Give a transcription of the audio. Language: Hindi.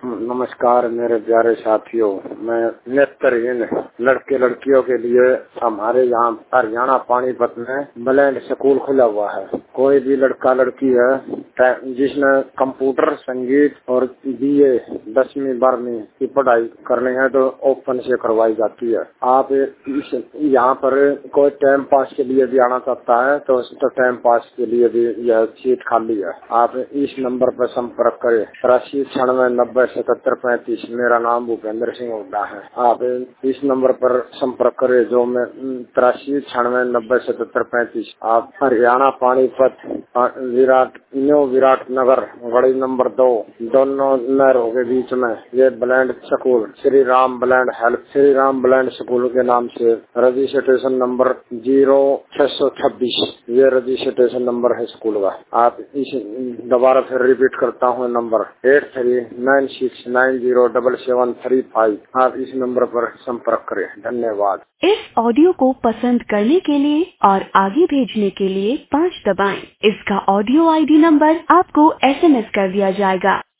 नमस्कार मेरे प्यारे साथियों। मैं नेत्रहीन लड़के लड़कियों के लिए हमारे यहाँ हरियाणा पानीपत में ब्लाइंड स्कूल खुला हुआ है। कोई भी लड़का लड़की है जिसने कंप्यूटर, संगीत और बीए 10वीं 12वीं की पढ़ाई करनी है तो ओपन से करवाई जाती है। आप यहाँ पर कोई टाइम पास के लिए भी आना चाहता है तो टाइम पास के लिए भी यह सीट खाली है। आप इस नंबर पर संपर्क करें 8396907735। मेरा नाम भूपेंद्र सिंह हुड्डा है। आप इस नंबर पर संपर्क करें जो मैं 8396907735। आप हरियाणा पानीपत विराट नगर गली नंबर 2 दोनों नहरों के बीच में ये blind school Shri Ram blind school के नाम से रजिस्ट्रेशन नंबर 0626 ये रजिस्ट्रेशन नंबर है स्कूल का। आप इस दोबारा फिर रिपीट करता हूँ नंबर 8396907735। आप इस नंबर पर संपर्क करें। धन्यवाद। इस ऑडियो को पसंद करने के लिए और आगे भेजने के लिए 5 दबाएं। इसका ऑडियो आईडी नंबर आपको SMS कर दिया जाएगा।